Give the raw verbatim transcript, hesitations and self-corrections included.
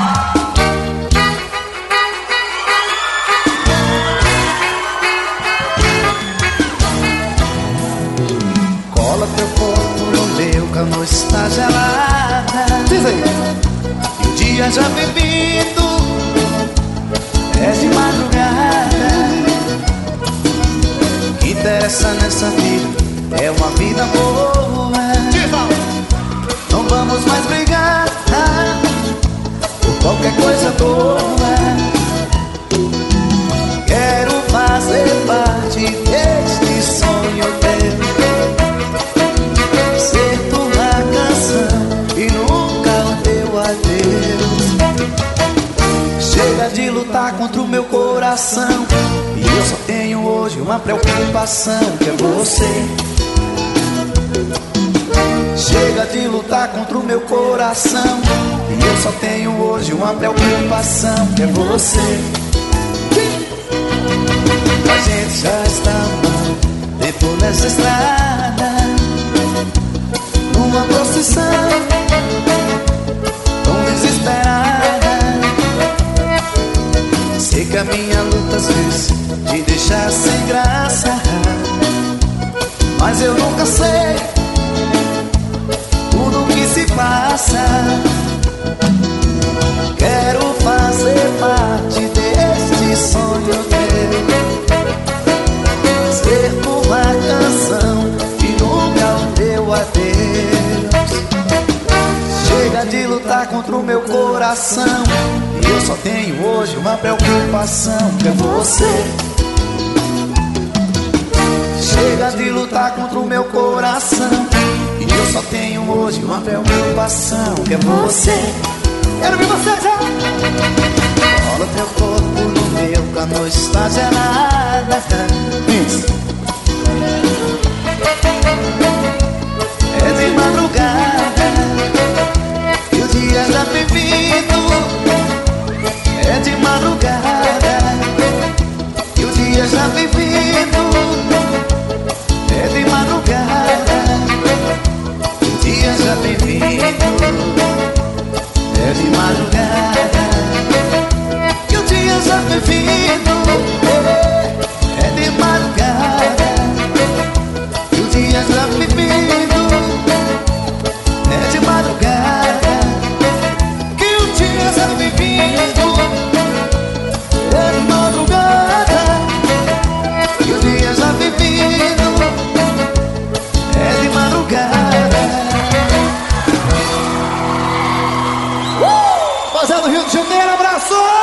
Cola teu corpo no meu, que a noite está gelada. Diz aí. E o dia já bebido, é de madrugada. O que interessa nessa vida é uma vida boa. Não vamos mais brigar por qualquer coisa boa. Quero fazer parte deste sonho teu, ser tua canção e nunca o teu adeus. Chega de lutar contra o meu coração, e eu só tenho hoje uma preocupação, que é você. Chega de lutar contra o meu coração, e eu só tenho hoje uma preocupação, que é você. A gente já está muito tempo nessa estrada, numa procissão tão desesperada. Sei que a minha luta às vezes te deixa sem graça, mas eu nunca sei tudo que se passa. Quero fazer parte deste sonho teu, ser tua canção e nunca o teu adeus. Chega de lutar contra o meu coração, e eu só tenho hoje uma preocupação, que é você. Chega de lutar contra o meu coração, e eu só tenho hoje uma preocupação, que é você. Quero ver você já. Cola teu corpo no meu, que a noite está gelada. Isso. É de madrugada e o dia já bebido. É de madrugada e o dia já bebido. É de madrugada e o dia já bebido. É de madrugada que o dia já bebido. É de madrugada que o dia já bebido. É de madrugada que o dia já bebido. É de madrugada que o dia já bebido. É de madrugada. Rapaziada do Rio de Janeiro, abraço!